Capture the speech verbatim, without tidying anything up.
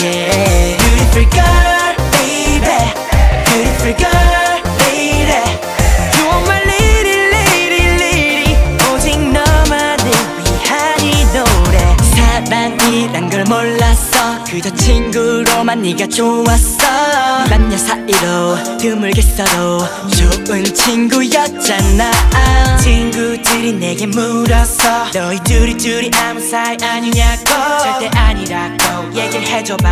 yeah. Beautiful girl, baby. Beautiful girl, lady. You are my lady, lady, lady. 오직 너만을 위한 이 노래. 사랑이란 걸 몰랐어. 그저 친구로만 네가 좋았어. 남녀 사이로 드물게 서로 좋은 친구였잖아. 친구들이 내게 물었어. 너희 둘이 둘이 아무 사이 아니냐고. 절대 아니라고 얘기해줘봐.